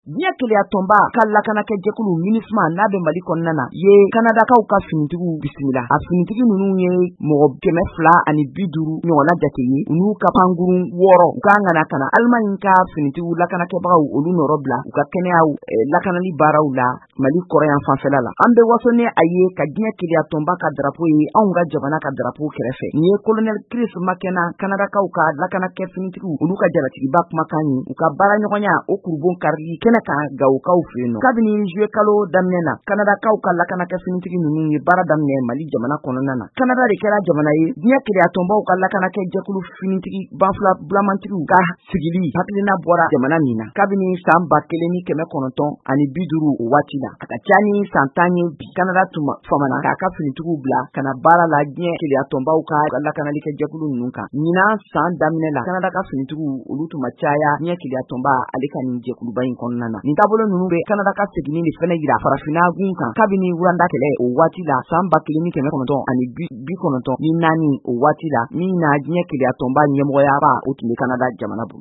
Diɲɛ Keleya tɔnba ka lakanakɛ jɛkulu MINUSMA n'a bɛ Mali kɔnɔna na ye Kanadakaw ka finitigiw bisimila. A finitigi ninnu ye mɔgɔ 250 ɲɔgɔnna jate ye. U n'u ka pankurun 6 u ka ngana kana Allemagne ka finitigiw lakanakɛbagaw olu nɔrɔ bila u ka kɛnɛyaw lakanali baaraw la Mali kɔrɔyan fanfɛla la. An bɛ waso ni a ye ka Diɲɛ Keleya tɔnba ka drapeau ye anw ka jamana ka drapeau kɛrɛfɛ. Ni ye colonel Chris Makena Kanadakaw ka lakanakɛ finitigiw olu ka jalatigiba kumakan ye. U ka baara ɲɔgɔnya o kurubon karili kɛnɛ kan Gawukaw fɛ yen nɔ. Kabini juillet kalo daminɛ na Kanadakaw ka lakanakɛ finitigi ninnu ye baara daminɛ Mali jamana kɔnɔna na. Kanada de kɛra jamana ye Diɲɛ Keleya tɔnbaw ka lakanakɛ jɛkulu finitigi banfula bulamantigiw ka sigili hakilina bɔra jamana min na. Kabini san 1950 o waati la. A ka ca ni san 10 ye bi Kanada tun famana k'a ka finitigiw bila kana baara la Diɲɛ Keleya tɔnbaw ka lakanalikɛ jɛkulu ninnu kan. Ɲinan san daminɛ la Kanada ka finitigiw olu tun ma caya Diɲɛ Keleya tɔnba ale ka nin jɛkuluba in kɔnɔna na. Nin taabolo ninnu bɛ Kanada ka seginin de fɛnɛ yira farafinna gun kan kabini Wuranda kɛlɛ o waati la san 1994 o waati la min na Diɲɛ Keleya tɔnba ɲɛmɔgɔyaba o tun bɛ Kanada jamana bolo.